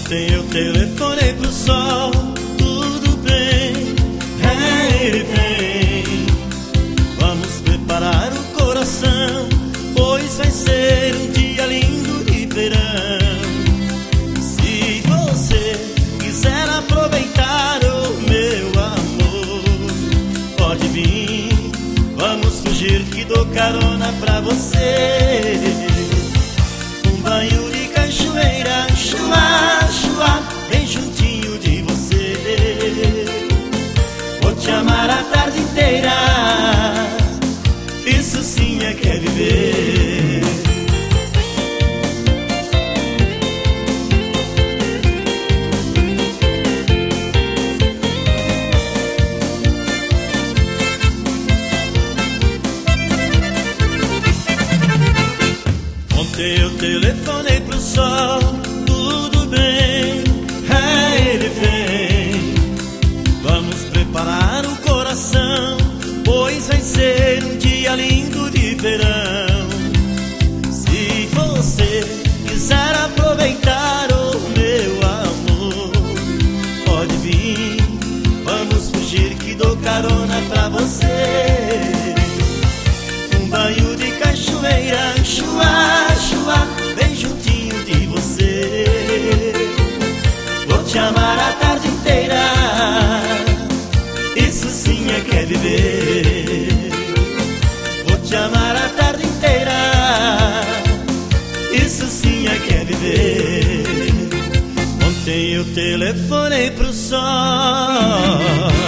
Ontem eu telefonei pro sol, tudo bem, ele vem. Vamos preparar o coração, pois vai ser um dia lindo de verão. Se você quiser aproveitar o meu amor, pode vir, vamos fugir que dou carona pra você. Um banho de cachoeira, chua, chua, bem juntinho de você. Vou te amar a tarde inteira, isso sim é que é viver. Ontem eu telefonei pro sol, tudo bem, ele vem. Vamos preparar o coração, pois vai ser um dia lindo de verão. Se você quiser aproveitar o meu amor, pode vir, vamos fugir que dou carona pra você. Um banho de cachoeira, chua, chua, bem juntinho de você. Vou te amar a tarde inteira, isso sim é que é viver. Vou te amar a tarde inteira, isso sim é que é viver. Ontem eu telefonei pro sol.